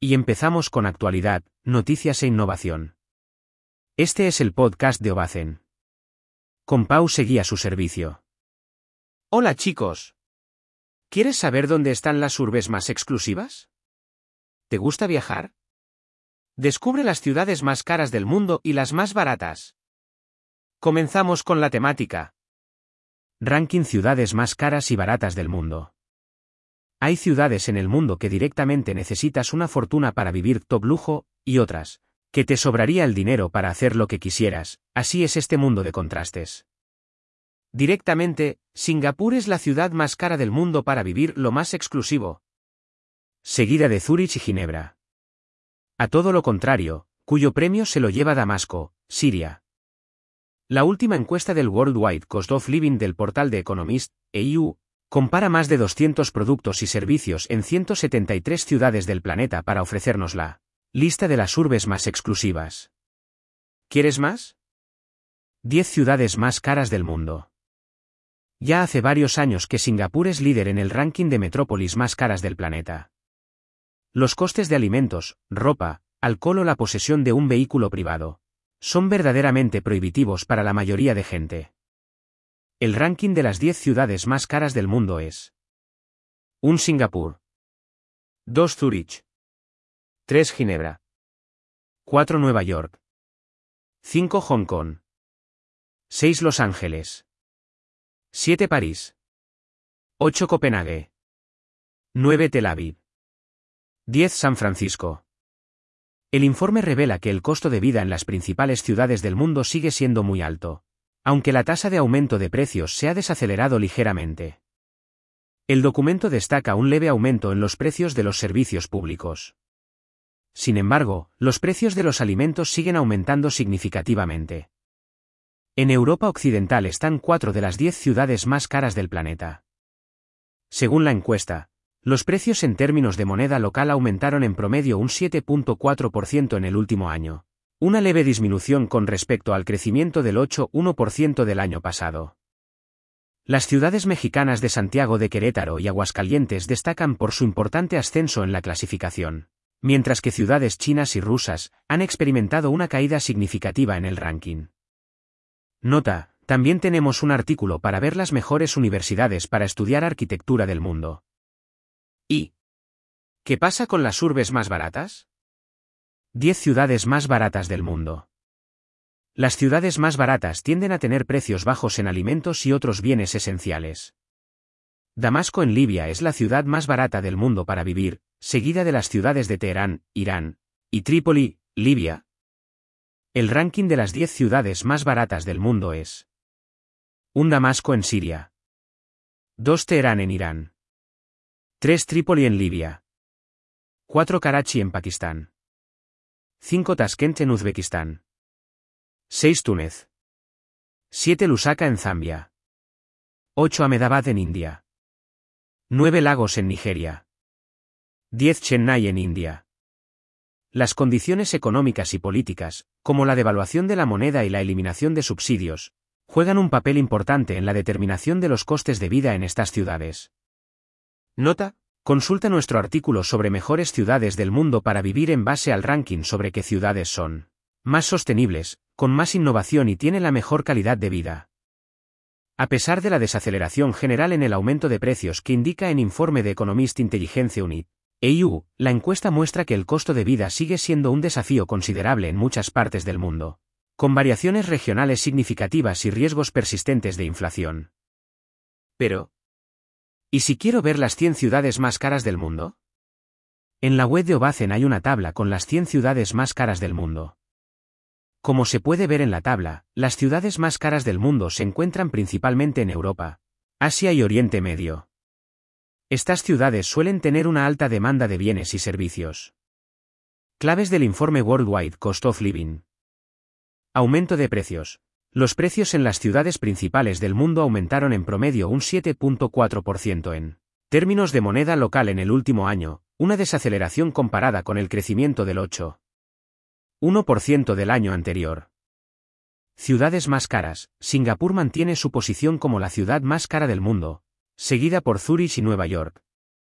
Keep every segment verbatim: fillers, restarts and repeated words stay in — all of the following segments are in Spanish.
Y empezamos con actualidad, noticias e innovación. Este es el podcast de Ovacen. Con Pau seguí a su servicio. Hola chicos. ¿Quieres saber dónde están las urbes más exclusivas? ¿Te gusta viajar? Descubre las ciudades más caras del mundo y las más baratas. Comenzamos con la temática. Ranking ciudades más caras y baratas del mundo. Hay ciudades en el mundo que directamente necesitas una fortuna para vivir top lujo, y otras, que te sobraría el dinero para hacer lo que quisieras. Así es este mundo de contrastes. Directamente, Singapur es la ciudad más cara del mundo para vivir, lo más exclusivo. Seguida de Zúrich y Ginebra. A todo lo contrario, cuyo premio se lo lleva Damasco, Siria. La última encuesta del Worldwide Cost of Living del portal de Economist, E U, compara más de doscientos productos y servicios en ciento setenta y tres ciudades del planeta para ofrecernos la lista de las urbes más exclusivas. ¿Quieres más? diez ciudades más caras del mundo. Ya hace varios años que Singapur es líder en el ranking de metrópolis más caras del planeta. Los costes de alimentos, ropa, alcohol o la posesión de un vehículo privado son verdaderamente prohibitivos para la mayoría de gente. El ranking de las diez ciudades más caras del mundo es: uno Singapur, dos Zúrich, tres Ginebra, cuatro Nueva York, cinco Hong Kong, seis Los Ángeles, siete París, ocho Copenhague, nueve Tel Aviv, diez San Francisco. El informe revela que el costo de vida en las principales ciudades del mundo sigue siendo muy alto, aunque la tasa de aumento de precios se ha desacelerado ligeramente. El documento destaca un leve aumento en los precios de los servicios públicos. Sin embargo, los precios de los alimentos siguen aumentando significativamente. En Europa Occidental están cuatro de las diez ciudades más caras del planeta. Según la encuesta, los precios en términos de moneda local aumentaron en promedio un siete punto cuatro por ciento en el último año, una leve disminución con respecto al crecimiento del ocho punto uno por ciento del año pasado. Las ciudades mexicanas de Santiago de Querétaro y Aguascalientes destacan por su importante ascenso en la clasificación, mientras que ciudades chinas y rusas han experimentado una caída significativa en el ranking. Nota: también tenemos un artículo para ver las mejores universidades para estudiar arquitectura del mundo. ¿Y qué pasa con las urbes más baratas? diez ciudades más baratas del mundo. Las ciudades más baratas tienden a tener precios bajos en alimentos y otros bienes esenciales. Damasco en Libia es la ciudad más barata del mundo para vivir, seguida de las ciudades de Teherán, Irán, y Trípoli, Libia. El ranking de las diez ciudades más baratas del mundo es: uno Damasco en Siria, dos Teherán en Irán, tres Trípoli en Libia, cuatro Karachi en Pakistán, cinco Tashkent en Uzbekistán, seis Túnez, siete Lusaka en Zambia, ocho Ahmedabad en India, nueve Lagos en Nigeria, diez Chennai en India. Las condiciones económicas y políticas, como la devaluación de la moneda y la eliminación de subsidios, juegan un papel importante en la determinación de los costes de vida en estas ciudades. Nota: consulta nuestro artículo sobre mejores ciudades del mundo para vivir en base al ranking sobre qué ciudades son más sostenibles, con más innovación y tienen la mejor calidad de vida. A pesar de la desaceleración general en el aumento de precios que indica en informe de Economist Intelligence Unit, E U, la encuesta muestra que el costo de vida sigue siendo un desafío considerable en muchas partes del mundo, con variaciones regionales significativas y riesgos persistentes de inflación. Pero, ¿y si quiero ver las cien ciudades más caras del mundo? En la web de Ovacen hay una tabla con las cien ciudades más caras del mundo. Como se puede ver en la tabla, las ciudades más caras del mundo se encuentran principalmente en Europa, Asia y Oriente Medio. Estas ciudades suelen tener una alta demanda de bienes y servicios. Claves del informe Worldwide Cost of Living. Aumento de precios. Los precios en las ciudades principales del mundo aumentaron en promedio un siete punto cuatro por ciento en términos de moneda local en el último año, una desaceleración comparada con el crecimiento del ocho punto uno por ciento del año anterior. Ciudades más caras. Singapur mantiene su posición como la ciudad más cara del mundo, seguida por Zúrich y Nueva York.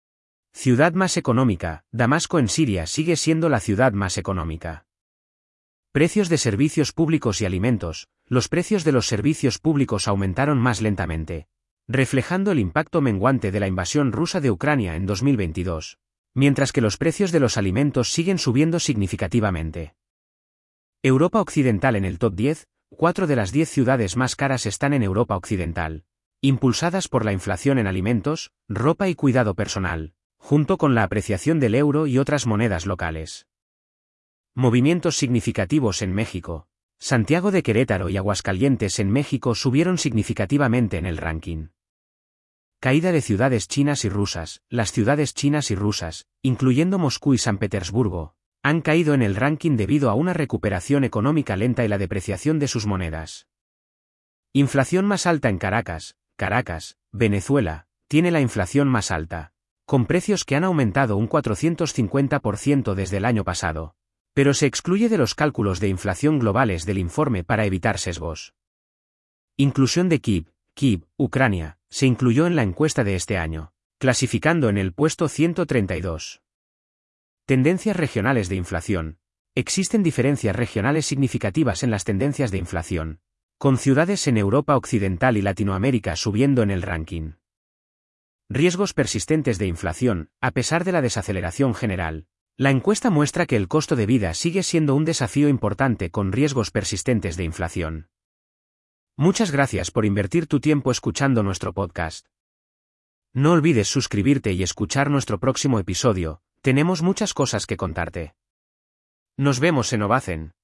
Ciudad más económica, Damasco en Siria sigue siendo la ciudad más económica. Precios de servicios públicos y alimentos. Los precios de los servicios públicos aumentaron más lentamente, reflejando el impacto menguante de la invasión rusa de Ucrania en dos mil veintidós, mientras que los precios de los alimentos siguen subiendo significativamente. Europa Occidental en el top diez, cuatro de las diez ciudades más caras están en Europa Occidental, impulsadas por la inflación en alimentos, ropa y cuidado personal, junto con la apreciación del euro y otras monedas locales. Movimientos significativos en México. Santiago de Querétaro y Aguascalientes en México subieron significativamente en el ranking. Caída de ciudades chinas y rusas. Las ciudades chinas y rusas, incluyendo Moscú y San Petersburgo, han caído en el ranking debido a una recuperación económica lenta y la depreciación de sus monedas. Inflación más alta en Caracas. Caracas, Venezuela, tiene la inflación más alta, con precios que han aumentado un cuatrocientos cincuenta por ciento desde el año pasado. Pero se excluye de los cálculos de inflación globales del informe para evitar sesgos. Inclusión de Kiev. Kiev, Ucrania, se incluyó en la encuesta de este año, clasificando en el puesto ciento treinta y dos. Tendencias regionales de inflación. Existen diferencias regionales significativas en las tendencias de inflación, con ciudades en Europa Occidental y Latinoamérica subiendo en el ranking. Riesgos persistentes de inflación. A pesar de la desaceleración general, la encuesta muestra que el costo de vida sigue siendo un desafío importante con riesgos persistentes de inflación. Muchas gracias por invertir tu tiempo escuchando nuestro podcast. No olvides suscribirte y escuchar nuestro próximo episodio, tenemos muchas cosas que contarte. Nos vemos en Ovacen.